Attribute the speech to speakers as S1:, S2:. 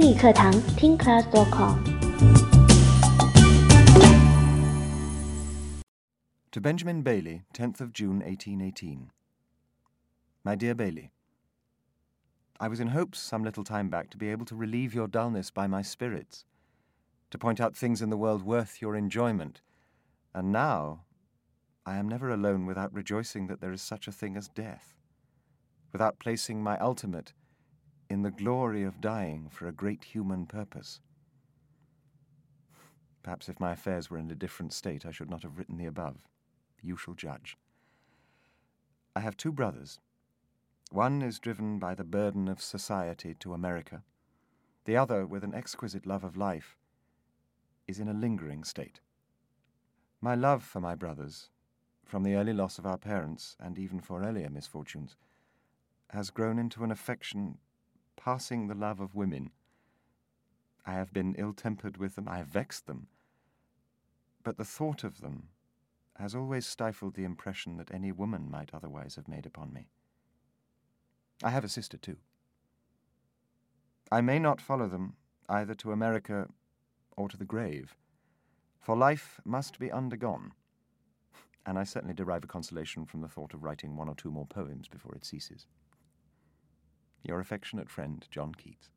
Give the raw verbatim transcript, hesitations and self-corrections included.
S1: 英语课堂 听 class dot com。
S2: To Benjamin Bailey, tenth of June eighteen eighteen. My dear Bailey, I was in hopes some little time back to be able to relieve your dullness by my spirits, to point out things in the world worth your enjoyment, and now I am never alone without rejoicing that there is such a thing as death, without placing my ultimate in the glory of dying for a great human purpose. Perhaps if my affairs were in a different state, I should not have written the above. You shall judge. I have two brothers. One is driven by the burden of society to America. The other, with an exquisite love of life, is in a lingering state. My love for my brothers, from the early loss of our parents, and even for earlier misfortunes, has grown into an affection passing the love of women. I have been ill-tempered with them, I have vexed them, but the thought of them has always stifled the impression that any woman might otherwise have made upon me. I have a sister, too. I may not follow them either to America or to the grave, for life must be undergone, and I certainly derive a consolation from the thought of writing one or two more poems before it ceases. Your affectionate friend, John Keats.